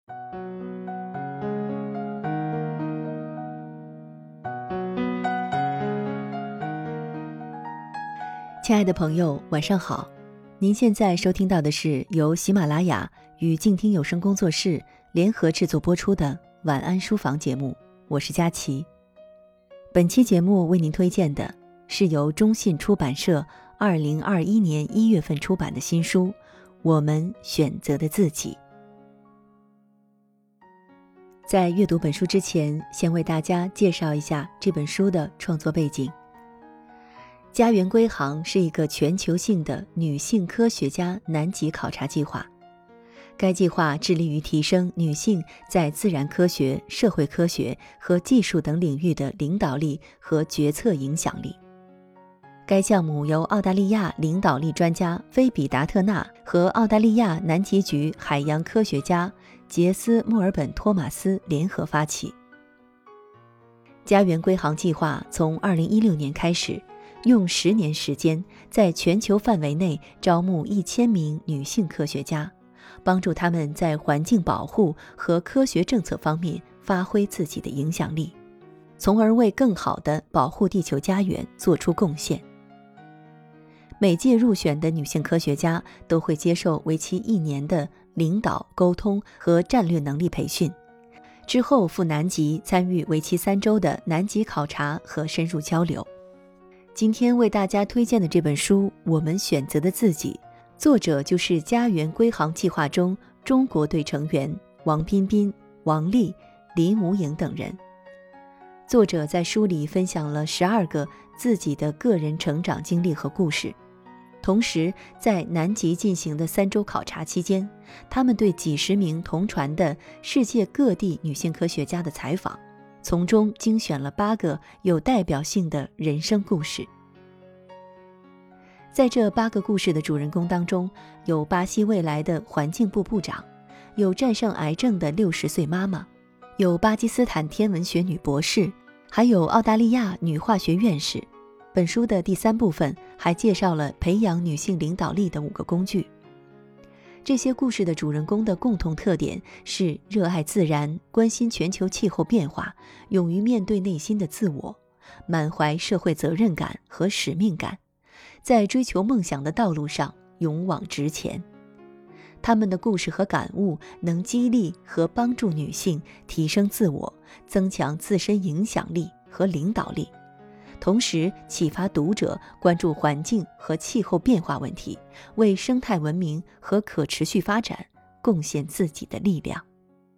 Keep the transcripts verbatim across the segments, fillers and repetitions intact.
亲爱的朋友，晚上好。您现在收听到的是由喜马拉雅与静听有声工作室联合制作播出的晚安书房节目，我是佳琪。本期节目为您推荐的是由中信出版社二零二一年一月份出版的新书《我们选择的自己》。在阅读本书之前，先为大家介绍一下这本书的创作背景。家园归航是一个全球性的女性科学家南极考察计划，该计划致力于提升女性在自然科学、社会科学和技术等领域的领导力和决策影响力。该项目由澳大利亚领导力专家菲比达特纳和澳大利亚南极局海洋科学家杰斯·墨尔本托马斯联合发起。家园归航计划从二零一六年开始，用十年时间，在全球范围内招募一千名女性科学家，帮助她们在环境保护和科学政策方面发挥自己的影响力，从而为更好地保护地球家园做出贡献。每届入选的女性科学家都会接受为期一年的领导、沟通和战略能力培训，之后赴南极参与为期三周的南极考察和深入交流。今天为大家推荐的这本书《我们选择的自己》，作者就是家园归航计划中中国队成员王彬彬、王丽、林无影等人。作者在书里分享了十二个自己的个人成长经历和故事，同时在南极进行的三周考察期间，他们对几十名同传的世界各地女性科学家的采访，从中精选了八个有代表性的人生故事。在这八个故事的主人公当中，有巴西未来的环境部部长，有战胜癌症的六十岁妈妈，有巴基斯坦天文学女博士，还有澳大利亚女化学院士。本书的第三部分还介绍了培养女性领导力的五个工具。这些故事的主人公的共同特点是热爱自然，关心全球气候变化，勇于面对内心的自我，满怀社会责任感和使命感，在追求梦想的道路上勇往直前。他们的故事和感悟能激励和帮助女性提升自我，增强自身影响力和领导力，同时启发读者关注环境和气候变化问题，为生态文明和可持续发展贡献自己的力量。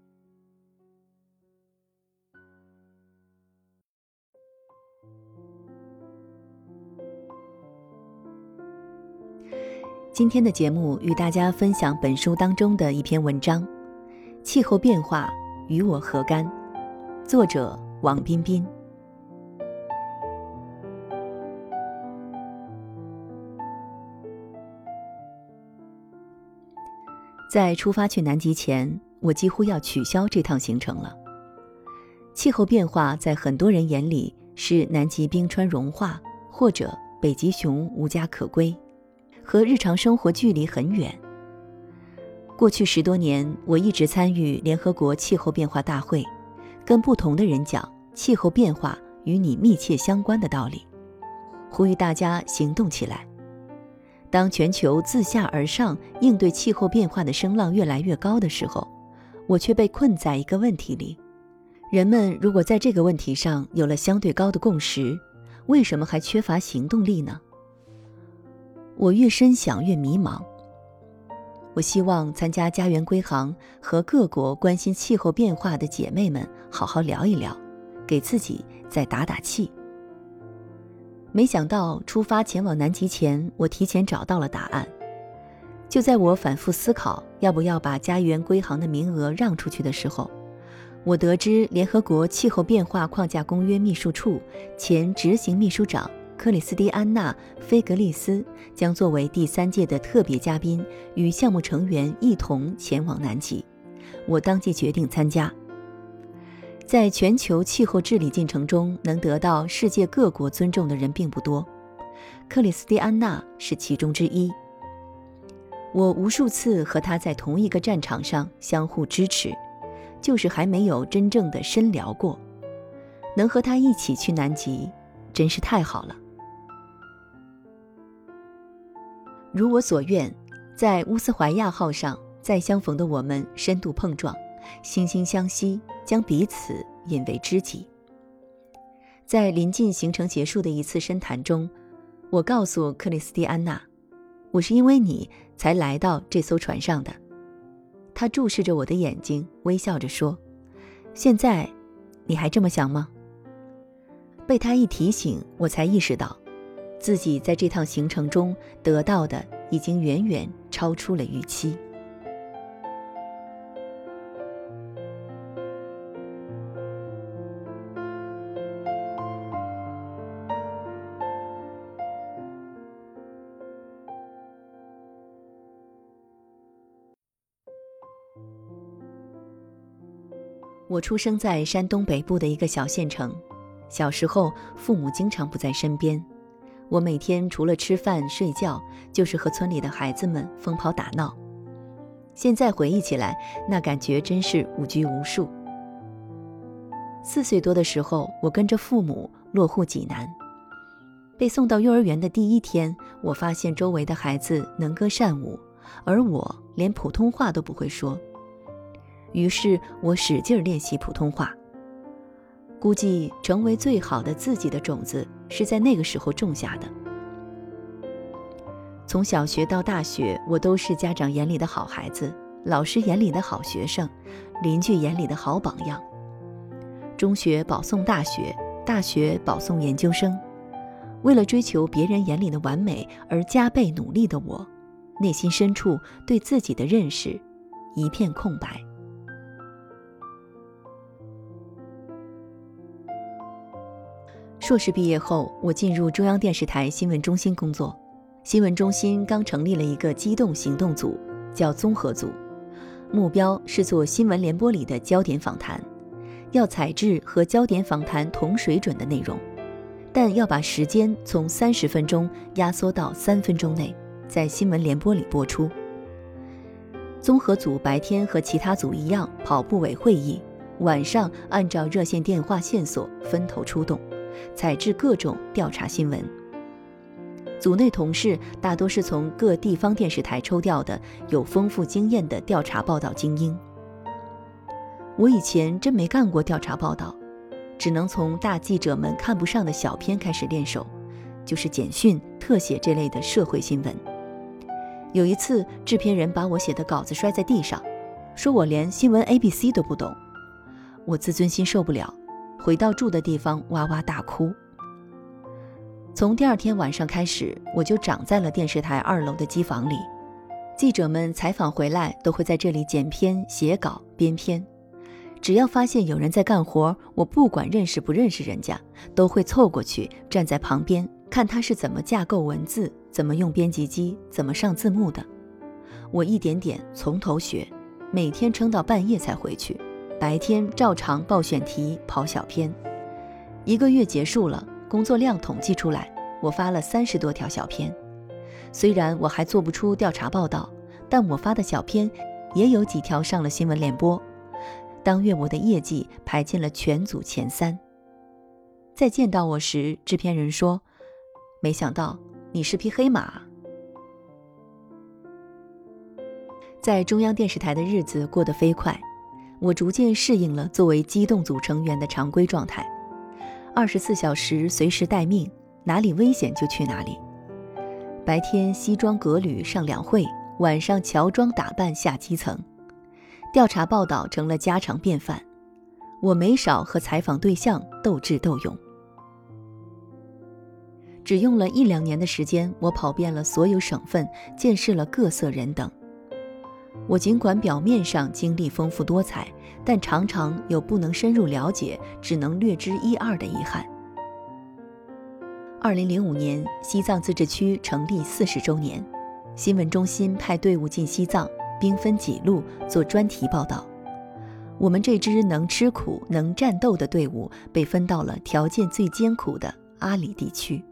今天的节目与大家分享本书当中的一篇文章《气候变化与我何干》，作者王彬彬。在出发去南极前，我几乎要取消这趟行程了。气候变化在很多人眼里是南极冰川融化，或者北极熊无家可归，和日常生活距离很远。过去十多年，我一直参与联合国气候变化大会，跟不同的人讲气候变化与你密切相关的道理，呼吁大家行动起来。当全球自下而上应对气候变化的声浪越来越高的时候，我却被困在一个问题里：人们如果在这个问题上有了相对高的共识，为什么还缺乏行动力呢？我越深想越迷茫。我希望参加家园归航和各国关心气候变化的姐妹们好好聊一聊，给自己再打打气。没想到出发前往南极前，我提前找到了答案。就在我反复思考要不要把家园归航的名额让出去的时候，我得知联合国气候变化框架公约秘书处前执行秘书长克里斯蒂安娜·菲格利斯将作为第三届的特别嘉宾，与项目成员一同前往南极。我当即决定参加。在全球气候治理进程中，能得到世界各国尊重的人并不多，克里斯蒂安娜是其中之一。我无数次和她在同一个战场上相互支持， 就是还没有真正的深聊过。能和他一起去南极，真是太好了。如我所愿，在乌斯怀亚号上再相逢的我们深度碰撞，惺惺相惜，将彼此引为知己。在临近行程结束的一次深谈中，我告诉克里斯蒂安娜，我是因为你才来到这艘船上的。她注视着我的眼睛，微笑着说，现在你还这么想吗？被她一提醒，我才意识到自己在这趟行程中得到的已经远远超出了预期。我出生在山东北部的一个小县城，小时候父母经常不在身边，我每天除了吃饭睡觉，就是和村里的孩子们疯跑打闹。现在回忆起来，那感觉真是无拘无束。四岁多的时候，我跟着父母落户济南。被送到幼儿园的第一天，我发现周围的孩子能歌善舞，而我连普通话都不会说。于是我使劲练习普通话。估计成为最好的自己的种子是在那个时候种下的。从小学到大学，我都是家长眼里的好孩子，老师眼里的好学生，邻居眼里的好榜样。中学保送大学，大学保送研究生。为了追求别人眼里的完美而加倍努力的我，内心深处对自己的认识一片空白。硕士毕业后，我进入中央电视台新闻中心工作。新闻中心刚成立了一个机动行动组，叫综合组，目标是做新闻联播里的焦点访谈，要采制和焦点访谈同水准的内容，但要把时间从三十分钟压缩到三分钟内，在新闻联播里播出。综合组白天和其他组一样跑部委会议，晚上按照热线电话线索分头出动，采制各种调查新闻。组内同事大多是从各地方电视台抽调的有丰富经验的调查报道精英。我以前真没干过调查报道，只能从大记者们看不上的小片开始练手，就是简讯、特写这类的社会新闻。有一次，制片人把我写的稿子摔在地上，说我连新闻 A B C 都不懂。我自尊心受不了，回到住的地方哇哇大哭。从第二天晚上开始，我就长在了电视台二楼的机房里。记者们采访回来都会在这里剪片、写稿、编片。只要发现有人在干活，我不管认识不认识人家，都会凑过去站在旁边，看他是怎么架构文字，怎么用编辑机，怎么上字幕的。我一点点从头学，每天撑到半夜才回去，白天照常报选题、跑小片。一个月结束了，工作量统计出来，我发了三十多条小片。虽然我还做不出调查报道，但我发的小片也有几条上了新闻联播。当月我的业绩排进了全组前三。再见到我时，制片人说：“没想到你是匹黑马。”在中央电视台的日子过得飞快，我逐渐适应了作为机动组成员的常规状态。二十四小时随时待命，哪里危险就去哪里。白天西装革履上两会，晚上乔装打扮下基层。调查报道成了家常便饭，我没少和采访对象斗智斗勇。只用了一两年的时间，我跑遍了所有省份，见识了各色人等。我尽管表面上经历丰富多彩，但常常有不能深入了解，只能略知一二的遗憾。二零零五年，西藏自治区成立四十周年，新闻中心派队伍进西藏，兵分几路做专题报道。我们这支能吃苦、能战斗的队伍被分到了条件最艰苦的阿里地区。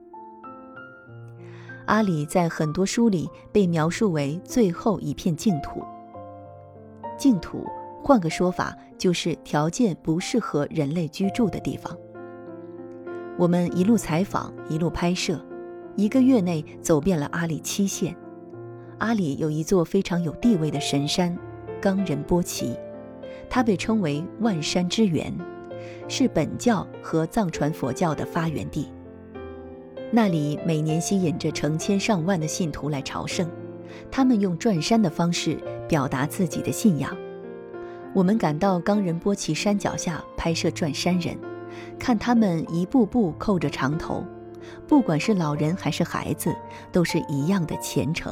阿里在很多书里被描述为最后一片净土。净土换个说法，就是条件不适合人类居住的地方。我们一路采访，一路拍摄，一个月内走遍了阿里七县。阿里有一座非常有地位的神山冈仁波齐，它被称为万山之源，是本教和藏传佛教的发源地。那里每年吸引着成千上万的信徒来朝圣，他们用转山的方式表达自己的信仰。我们赶到冈仁波齐山脚下拍摄转山人，看他们一步步扣着长头，不管是老人还是孩子，都是一样的虔诚。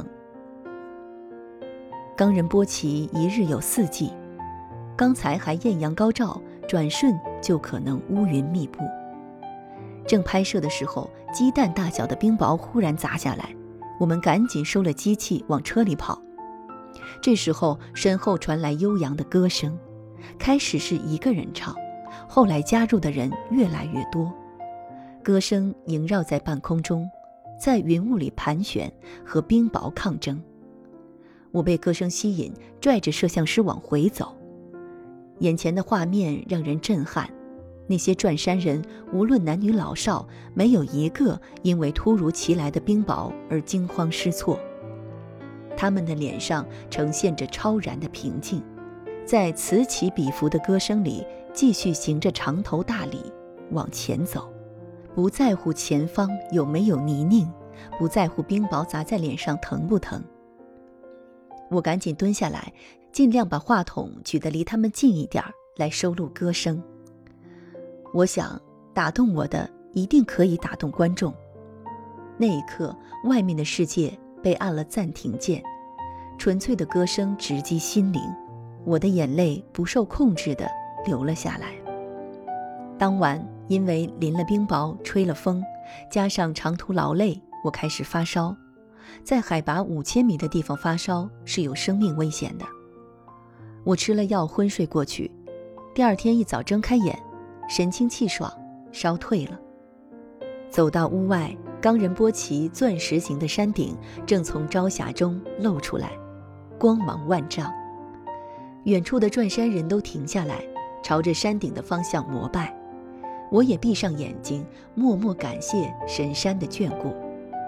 冈仁波齐一日有四季，刚才还艳阳高照，转瞬就可能乌云密布。正拍摄的时候，鸡蛋大小的冰雹忽然砸下来，我们赶紧收了机器往车里跑。这时候身后传来悠扬的歌声，开始是一个人唱，后来加入的人越来越多，歌声萦绕在半空中，在云雾里盘旋，和冰雹抗争。我被歌声吸引，拽着摄像师往回走。眼前的画面让人震撼，那些转山人无论男女老少，没有一个因为突如其来的冰雹而惊慌失措。他们的脸上呈现着超然的平静，在此起彼伏的歌声里继续行着长头大礼往前走，不在乎前方有没有泥泞，不在乎冰雹砸在脸上疼不疼。我赶紧蹲下来，尽量把话筒举得离他们近一点，来收录歌声。我想，打动我的一定可以打动观众。那一刻，外面的世界被按了暂停键，纯粹的歌声直击心灵，我的眼泪不受控制地流了下来。当晚因为淋了冰雹，吹了风，加上长途劳累，我开始发烧。在海拔五千米的地方发烧是有生命危险的。我吃了药昏睡过去，第二天一早睁开眼，神清气爽，烧退了。走到屋外，冈仁波齐钻石形的山顶正从朝霞中露出来，光芒万丈。远处的转山人都停下来，朝着山顶的方向膜拜。我也闭上眼睛，默默感谢神山的眷顾。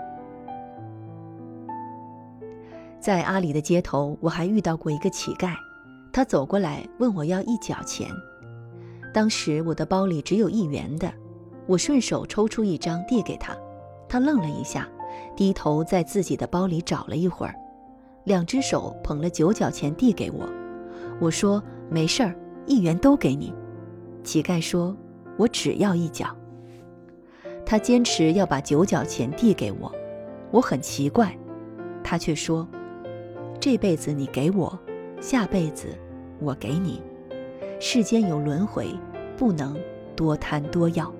在阿里的街头，我还遇到过一个乞丐，他走过来问我要一角钱。当时我的包里只有一元的，我顺手抽出一张递给他，他愣了一下，低头在自己的包里找了一会儿，两只手捧了九角钱递给我。我说没事儿，一元都给你。乞丐说我只要一角。他坚持要把九角钱递给我，我很奇怪，他却说这辈子你给我，下辈子我给你，世间有轮回，不能多贪多要。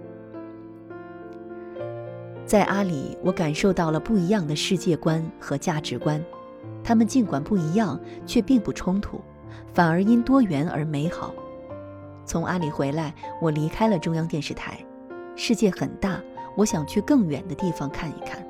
在阿里，我感受到了不一样的世界观和价值观，他们尽管不一样，却并不冲突，反而因多元而美好。从阿里回来，我离开了中央电视台，世界很大，我想去更远的地方看一看。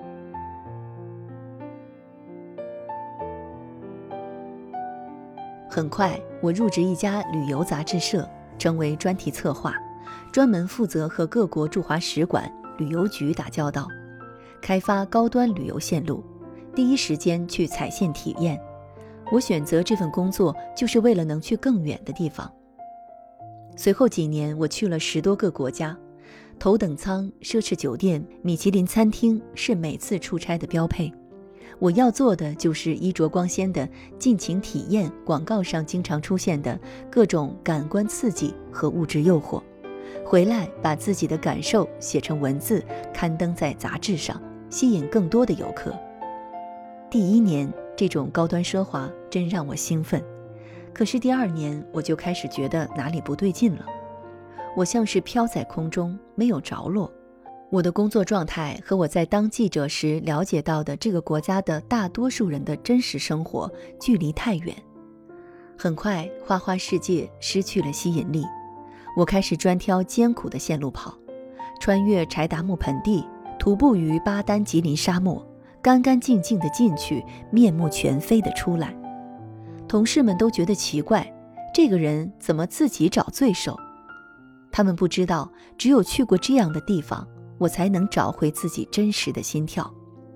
很快，我入职一家旅游杂志社，成为专题策划，专门负责和各国驻华使馆、旅游局打交道，开发高端旅游线路，第一时间去踩线体验。我选择这份工作，就是为了能去更远的地方。随后几年，我去了十多个国家，头等舱、奢侈酒店、米其林餐厅是每次出差的标配。我要做的就是衣着光鲜的尽情体验广告上经常出现的各种感官刺激和物质诱惑，回来把自己的感受写成文字，刊登在杂志上，吸引更多的游客。第一年，这种高端奢华真让我兴奋，可是第二年我就开始觉得哪里不对劲了。我像是飘在空中，没有着落。我的工作状态和我在当记者时了解到的这个国家的大多数人的真实生活距离太远。很快，花花世界失去了吸引力，我开始专挑艰苦的线路跑，穿越柴达木盆地，徒步于巴丹吉林沙漠，干干净净地进去，面目全非地出来。同事们都觉得奇怪， 这个人怎么自己找罪受？他们不知道，只有去过这样的地方，我才能找回自己真实的心跳。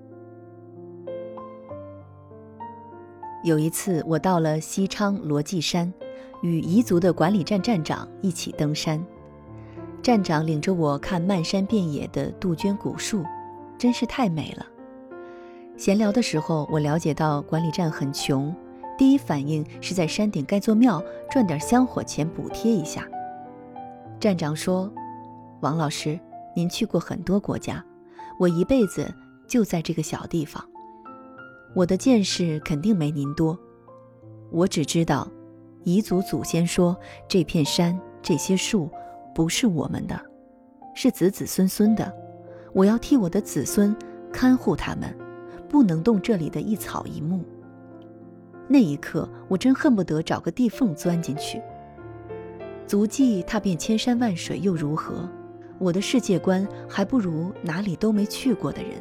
有一次，我到了西昌罗髻山，与彝族的管理站站长一起登山。站长领着我看漫山遍野的杜鹃古树，真是太美了。闲聊的时候，我了解到管理站很穷，第一反应是在山顶盖座庙，赚点香火钱补贴一下。站长说：王老师，您去过很多国家，我一辈子就在这个小地方，我的见识肯定没您多。我只知道彝族祖先说，这片山这些树不是我们的，是子子孙孙的，我要替我的子孙看护他们，不能动这里的一草一木。那一刻，我真恨不得找个地缝钻进去。足迹踏遍千山万水又如何？我的世界观还不如哪里都没去过的人。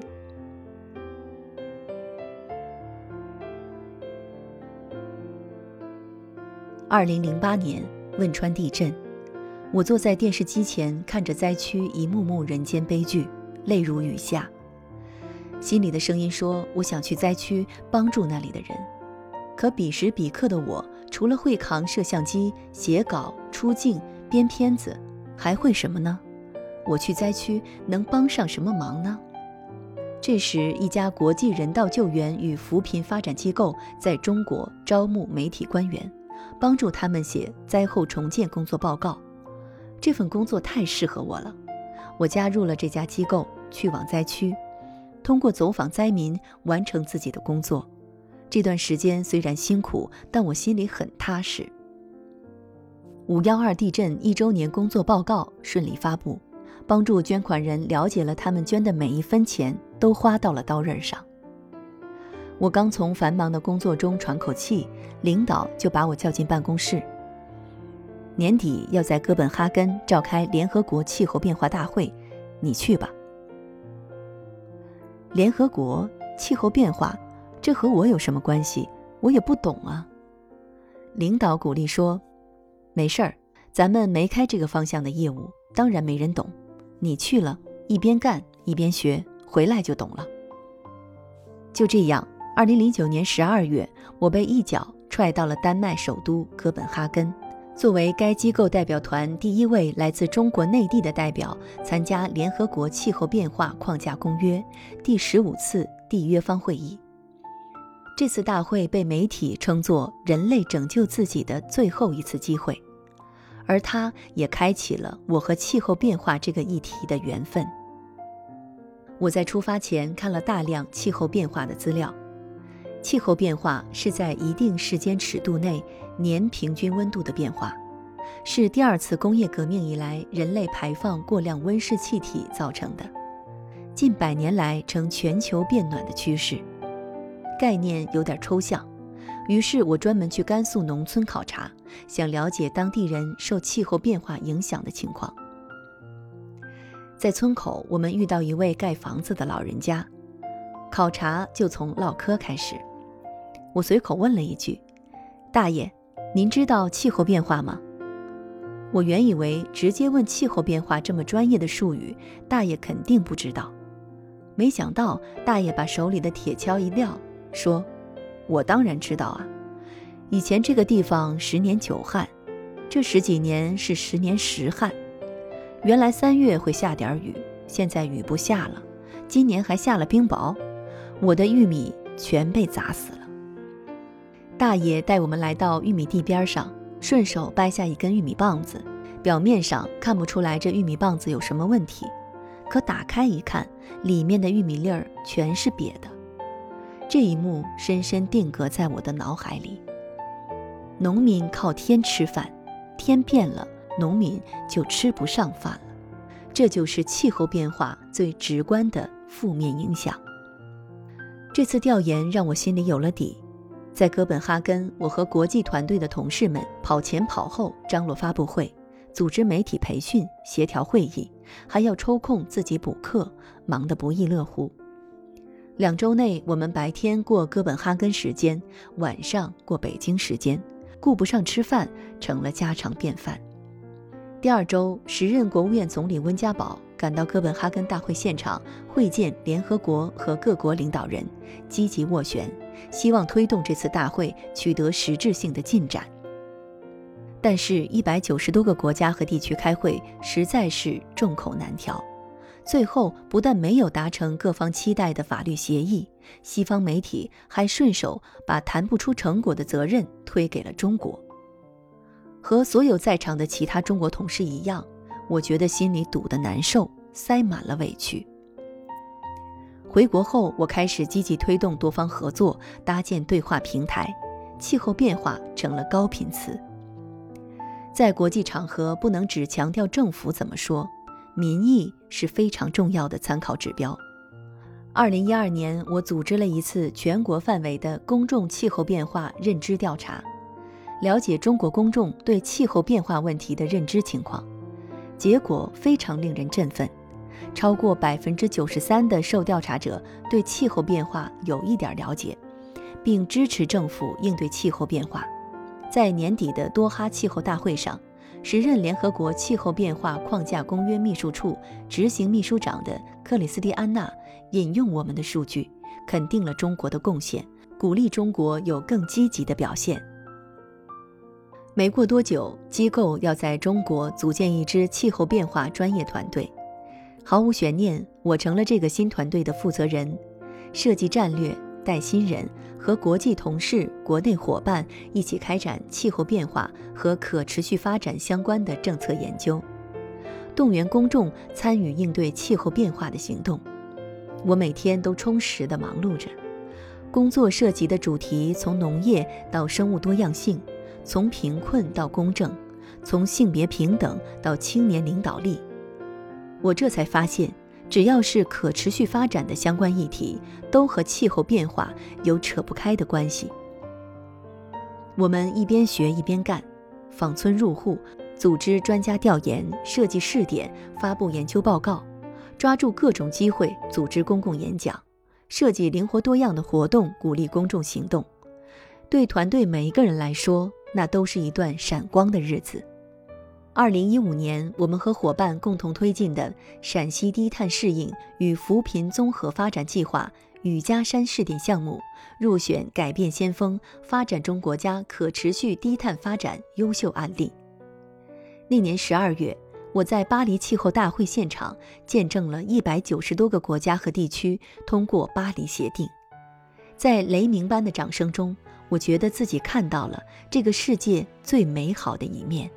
二零零八年汶川地震，我坐在电视机前，看着灾区一幕幕人间悲剧，泪如雨下。心里的声音说，我想去灾区帮助那里的人。可彼时彼刻的我，除了会扛摄像机、写稿、出镜、编片子，还会什么呢？我去灾区能帮上什么忙呢？这时，一家国际人道救援与扶贫发展机构在中国招募媒体官员，帮助他们写灾后重建工作报告。这份工作太适合我了，我加入了这家机构，去往灾区，通过走访灾民完成自己的工作。这段时间虽然辛苦，但我心里很踏实。五一二地震一周年工作报告顺利发布，帮助捐款人了解了他们捐的每一分钱都花到了刀刃上。我刚从繁忙的工作中喘口气，领导就把我叫进办公室。年底要在哥本哈根召开联合国气候变化大会，你去吧。联合国气候变化，这和我有什么关系？我也不懂啊。领导鼓励说，没事儿，咱们没开这个方向的业务，当然没人懂。你去了，一边干一边学，回来就懂了。就这样，二零零九年十二月，我被一脚踹到了丹麦首都哥本哈根，作为该机构代表团第一位来自中国内地的代表，参加联合国气候变化框架公约第十五次缔约方会议。这次大会被媒体称作人类拯救自己的最后一次机会，而它也开启了我和气候变化这个议题的缘分。我在出发前看了大量气候变化的资料。气候变化是在一定时间尺度内年平均温度的变化，是第二次工业革命以来人类排放过量温室气体造成的，近百年来呈全球变暖的趋势。概念有点抽象，于是我专门去甘肃农村考察，想了解当地人受气候变化影响的情况。在村口，我们遇到一位盖房子的老人家，考察就从唠嗑开始。我随口问了一句，大爷，您知道气候变化吗？我原以为直接问气候变化这么专业的术语，大爷肯定不知道。没想到大爷把手里的铁锹一撂，说，我当然知道啊，以前这个地方十年九旱，这十几年是十年十旱。原来三月会下点雨，现在雨不下了，今年还下了冰雹，我的玉米全被砸死了。大爷带我们来到玉米地边上，顺手掰下一根玉米棒子，表面上看不出来这玉米棒子有什么问题，可打开一看，里面的玉米粒儿全是瘪的。这一幕深深定格在我的脑海里。农民靠天吃饭，天变了，农民就吃不上饭了。这就是气候变化最直观的负面影响。这次调研让我心里有了底。在哥本哈根，我和国际团队的同事们跑前跑后张罗发布会，组织媒体培训，协调会议，还要抽空自己补课，忙得不亦乐乎。两周内，我们白天过哥本哈根时间，晚上过北京时间， 顾不上吃饭成了家常便饭。第二周，时任国务院总理温家宝赶到哥本哈根大会现场会见联合国和各国领导人，积极斡旋，希望推动这次大会取得实质性的进展。但是一百九十多个国家和地区开会实在是众口难调，最后不但没有达成各方期待的法律协议，西方媒体还顺手把谈不出成果的责任推给了中国。和所有在场的其他中国同事一样，我觉得心里堵得难受，塞满了委屈。回国后，我开始积极推动多方合作，搭建对话平台，气候变化成了高频词。在国际场合，不能只强调政府怎么说，民意是非常重要的参考指标。二零一二年，我组织了一次全国范围的公众气候变化认知调查，了解中国公众对气候变化问题的认知情况。结果非常令人振奋，超过百分之九十三的受调查者对气候变化有一点了解，并支持政府应对气候变化。在年底的多哈气候大会上，时任联合国气候变化框架公约秘书处执行秘书长的克里斯蒂安娜引用我们的数据，肯定了中国的贡献，鼓励中国有更积极的表现。没过多久，机构要在中国组建一支气候变化专业团队。毫无悬念，我成了这个新团队的负责人，设计战略，带新人，和国际同事、国内伙伴一起开展气候变化和可持续发展相关的政策研究，动员公众参与应对气候变化的行动。我每天都充实地忙碌着，工作涉及的主题从农业到生物多样性，从贫困到公正，从性别平等到青年领导力。我这才发现，只要是可持续发展的相关议题，都和气候变化有扯不开的关系。我们一边学一边干，访村入户，组织专家调研，设计试点，发布研究报告，抓住各种机会组织公共演讲，设计灵活多样的活动，鼓励公众行动。对团队每一个人来说，那都是一段闪光的日子。二零一五年，我们和伙伴共同推进的陕西低碳适应与扶贫综合发展计划雨夹山试点项目入选改变先锋发展中国家可持续低碳发展优秀案例。那年十二月，我在巴黎气候大会现场见证了一百九十多个国家和地区通过巴黎协定。在雷鸣般的掌声中，我觉得自己看到了这个世界最美好的一面。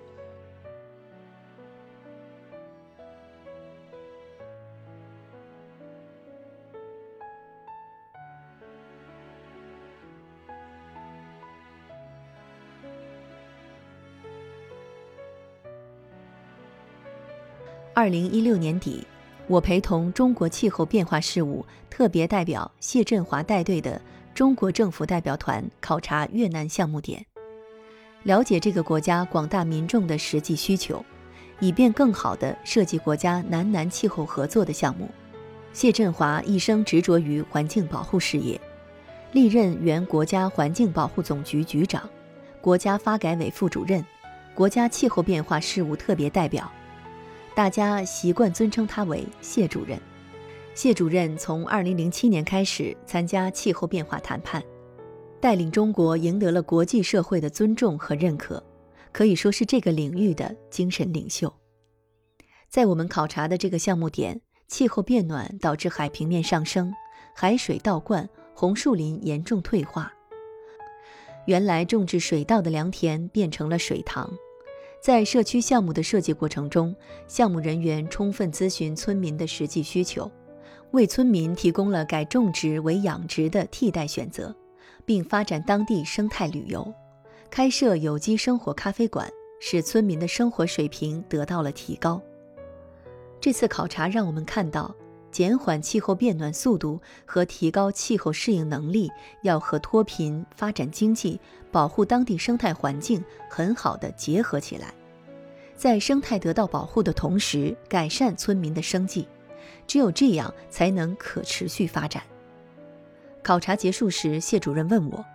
二零一六年底，我陪同中国气候变化事务特别代表谢振华带队的中国政府代表团考察越南项目点，了解这个国家广大民众的实际需求，以便更好地设计国家南南气候合作的项目。谢振华一生执着于环境保护事业，历任原国家环境保护总局局长、国家发改委副主任、国家气候变化事务特别代表，大家习惯尊称他为谢主任。谢主任从二零零七年开始参加气候变化谈判，带领中国赢得了国际社会的尊重和认可，可以说是这个领域的精神领袖。在我们考察的这个项目点，气候变暖导致海平面上升，海水倒灌，红树林严重退化。原来种植水稻的良田变成了水塘。在社区项目的设计过程中，项目人员充分咨询村民的实际需求，为村民提供了改种植为养殖的替代选择，并发展当地生态旅游，开设有机生活咖啡馆，使村民的生活水平得到了提高。这次考察让我们看到，减缓气候变暖速度和提高气候适应能力要和脱贫、发展经济、保护当地生态环境很好地结合起来，在生态得到保护的同时，改善村民的生计，只有这样才能可持续发展。考察结束时，谢主任问我，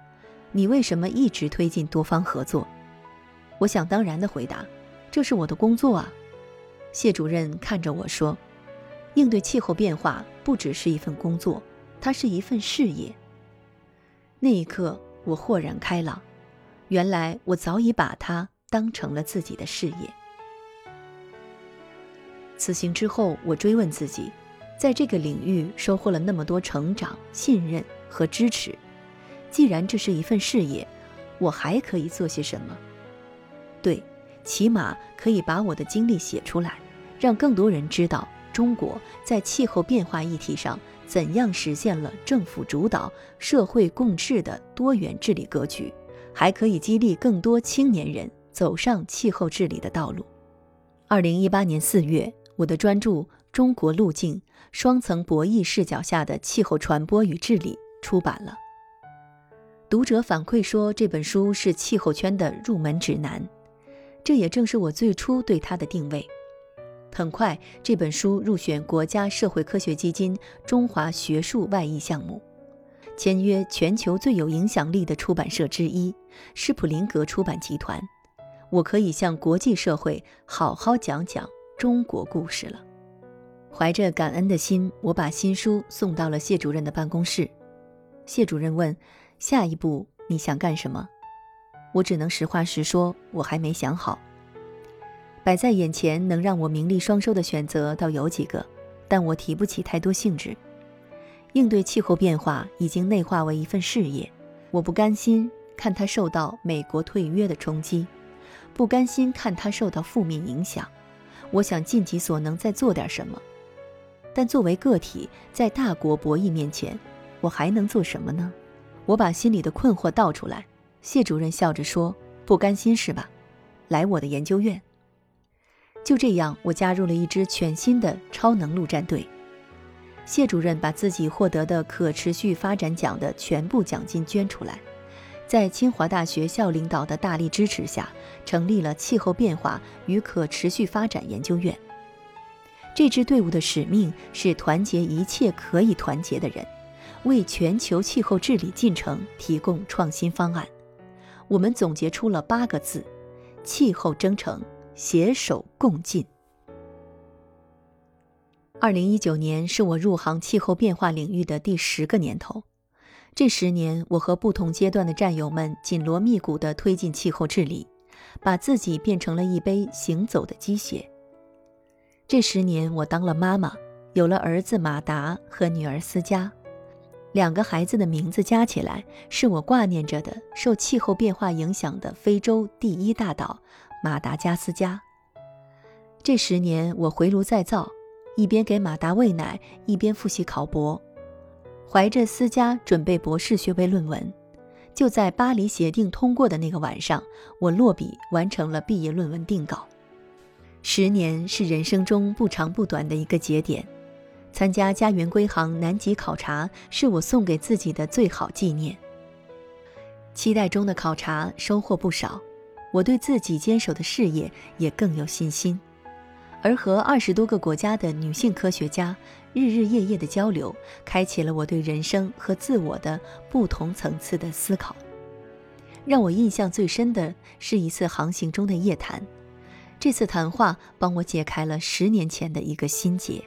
你为什么一直推进多方合作？我想当然地回答，这是我的工作啊。谢主任看着我说，应对气候变化不只是一份工作，它是一份事业。那一刻我豁然开朗，原来我早已把它当成了自己的事业。此行之后，我追问自己，在这个领域收获了那么多成长、信任和支持，既然这是一份事业，我还可以做些什么？对，起码可以把我的经历写出来，让更多人知道中国在气候变化议题上怎样实现了政府主导、社会共治的多元治理格局，还可以激励更多青年人走上气候治理的道路。二零一八年四月，我的专著《中国路径：双层博弈视角下的气候传播与治理》出版了。读者反馈说，这本书是气候圈的入门指南，这也正是我最初对它的定位。很快，这本书入选国家社会科学基金中华学术外译项目，签约全球最有影响力的出版社之一施普林格出版集团。我可以向国际社会好好讲讲中国故事了。怀着感恩的心，我把新书送到了谢主任的办公室。谢主任问，下一步你想干什么？我只能实话实说，我还没想好。摆在眼前能让我名利双收的选择倒有几个，但我提不起太多兴致。应对气候变化已经内化为一份事业，我不甘心看它受到美国退约的冲击，不甘心看它受到负面影响，我想尽己所能再做点什么。但作为个体，在大国博弈面前，我还能做什么呢？我把心里的困惑道出来，谢主任笑着说，不甘心是吧？来我的研究院。就这样，我加入了一支全新的超能陆战队。谢主任把自己获得的可持续发展奖的全部奖金捐出来，在清华大学校领导的大力支持下，成立了气候变化与可持续发展研究院。这支队伍的使命是团结一切可以团结的人，为全球气候治理进程提供创新方案。我们总结出了八个字：气候征程，携手共进。二零一九年是我入行气候变化领域的第十个年头。这十年，我和不同阶段的战友们紧锣密鼓地推进气候治理，把自己变成了一杯行走的鸡血。这十年，我当了妈妈，有了儿子马达和女儿思佳。两个孩子的名字加起来，是我挂念着的受气候变化影响的非洲第一大岛马达加斯加。这十年，我回炉再造，一边给马达喂奶，一边复习考博，怀着思佳准备博士学位论文。就在巴黎协定通过的那个晚上，我落笔完成了毕业论文定稿。十年是人生中不长不短的一个节点，参加家园归航南极考察是我送给自己的最好纪念。期待中的考察收获不少，我对自己坚守的事业也更有信心。而和二十多个国家的女性科学家日日夜夜的交流，开启了我对人生和自我的不同层次的思考。让我印象最深的是一次航行中的夜谈，这次谈话帮我解开了十年前的一个心结。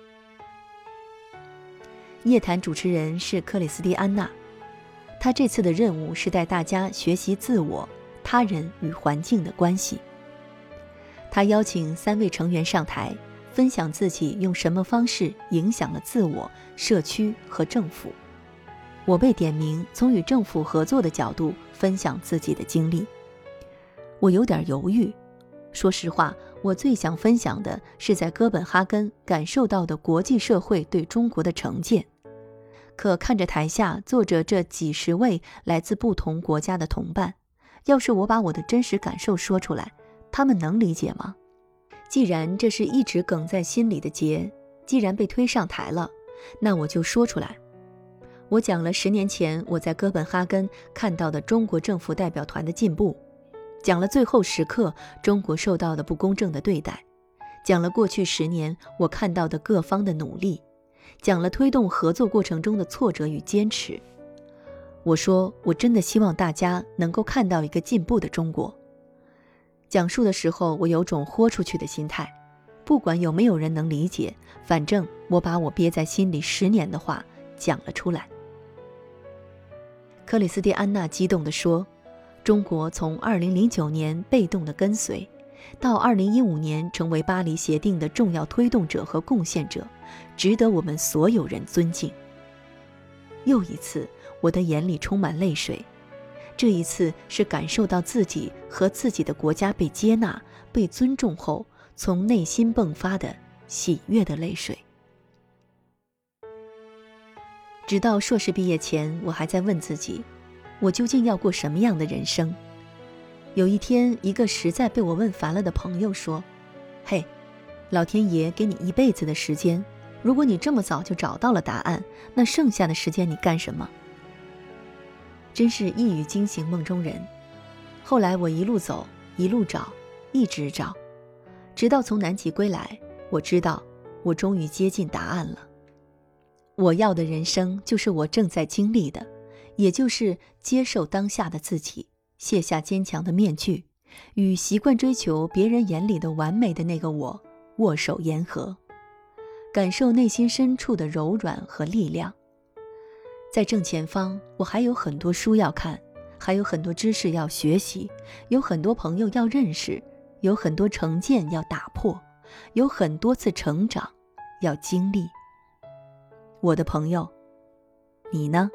夜谈主持人是克里斯蒂安娜，她这次的任务是带大家学习自我、他人与环境的关系。她邀请三位成员上台，分享自己用什么方式影响了自我、社区和政府。我被点名从与政府合作的角度分享自己的经历。我有点犹豫，说实话，我最想分享的是在哥本哈根感受到的国际社会对中国的成见。可看着台下坐着这几十位来自不同国家的同伴，要是我把我的真实感受说出来，他们能理解吗？既然这是一直梗在心里的结，既然被推上台了，那我就说出来。我讲了十年前我在哥本哈根看到的中国政府代表团的进步，讲了最后时刻中国受到的不公正的对待，讲了过去十年我看到的各方的努力，讲了推动合作过程中的挫折与坚持。 我说，我真的希望大家能够看到一个进步的中国。讲述的时候，我有种豁出去的心态，不管有没有人能理解，反正我把我憋在心里十年的话讲了出来。克里斯蒂安娜激动地说，中国从二零零九年被动的跟随，到二零一五年成为巴黎协定的重要推动者和贡献者，值得我们所有人尊敬。又一次，我的眼里充满泪水，这一次是感受到自己和自己的国家被接纳、被尊重后，从内心迸发的喜悦的泪水。直到硕士毕业前，我还在问自己，我究竟要过什么样的人生？有一天，一个实在被我问烦了的朋友说，嘿，老天爷给你一辈子的时间，如果你这么早就找到了答案，那剩下的时间你干什么？真是一语惊醒梦中人。后来我一路走，一路找，一直找，直到从南极归来，我知道我终于接近答案了。我要的人生就是我正在经历的，也就是接受当下的自己，卸下坚强的面具，与习惯追求别人眼里的完美的那个我握手言和，感受内心深处的柔软和力量。在正前方，我还有很多书要看，还有很多知识要学习，有很多朋友要认识，有很多成见要打破，有很多次成长要经历。我的朋友，你呢？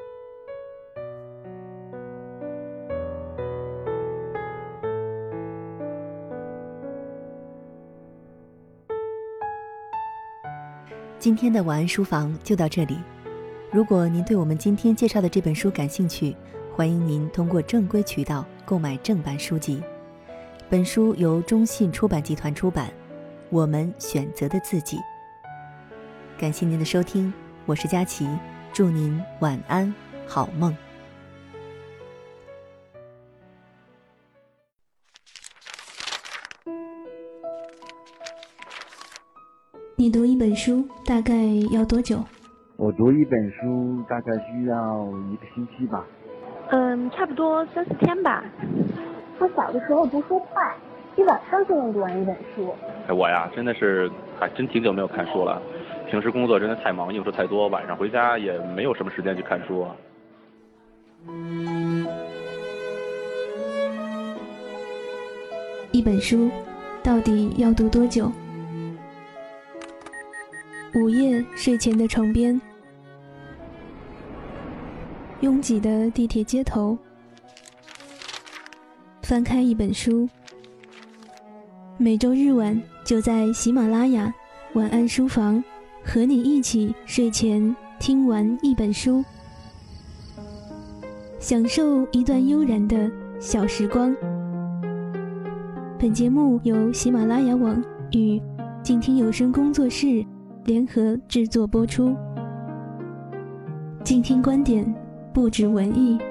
今天的晚安书房就到这里。如果您对我们今天介绍的这本书感兴趣，欢迎您通过正规渠道购买正版书籍。本书由中信出版集团出版，我们选择的自己。感谢您的收听，我是佳琪，祝您晚安，好梦。 你读一本书大概要多久？ 我读一本书大概需要一个星期吧。 嗯，差不多三四天吧。 我小的时候读书快，一晚上就能读完一本书。 哎，我呀，真的是还真挺久没有看书了。平时工作真的太忙，应酬太多，晚上回家也没有什么时间去看书啊。 一本书到底要读多久？午夜睡前的床边，拥挤的地铁街头，翻开一本书。每周日晚就在喜马拉雅晚安书房，和你一起睡前听完一本书，享受一段悠然的小时光。本节目由喜马拉雅网与静听有声工作室联合制作播出。静听观点，不止文艺。